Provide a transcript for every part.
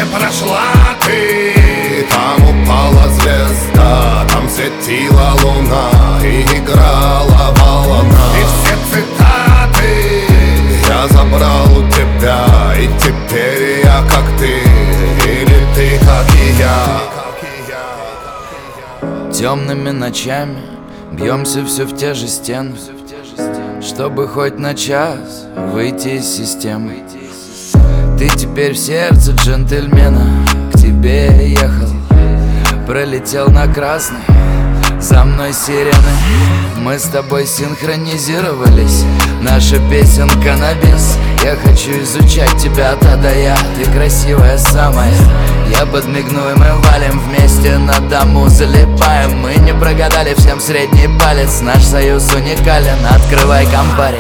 прошла ты, там упала звезда, там светила луна и играла волна. И все цитаты я забрал у тебя, и теперь я как ты, или ты как и я. Темными ночами бьемся все в те же стены, чтобы хоть на час выйти из системы. Ты теперь в сердце джентльмена, к тебе я ехал, пролетел на красный, за мной сирены. Мы с тобой синхронизировались, наша песенка на бис. Я хочу изучать тебя от А до Я, ты красивая самая. Я подмигну и мы валим вместе, на дому залипаем. Мы не прогадали, всем средний палец, наш союз уникален. Открывай Кампари.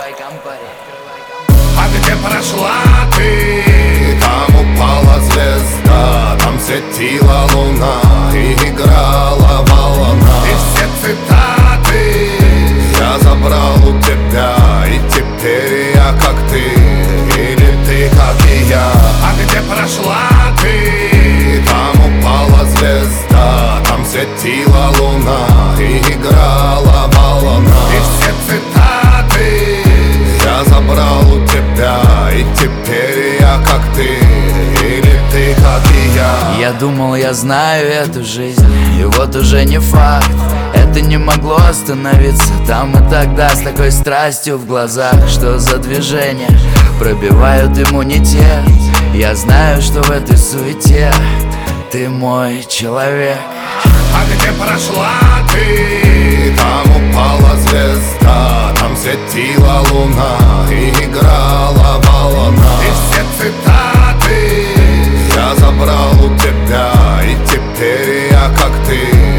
А где прошла ты, там упала звезда, там светила луна и играла волна. И все цитаты я забрал у тебя, и теперь я как ты, или ты как и я. А где прошла ты, там упала звезда, там светила луна и играла волна. И все цитаты я забрал у тебя, и теперь я как ты, или ты как и я. Я думал, я знаю эту жизнь, и вот уже не факт. Это не могло остановиться там и тогда, с такой страстью в глазах. Что за движения пробивают иммунитет? Я знаю, что в этой суете ты мой человек. А где прошла ты, там упала звезда, там светила луна и играла волна. И все цитаты я забрал у тебя, и теперь я как ты,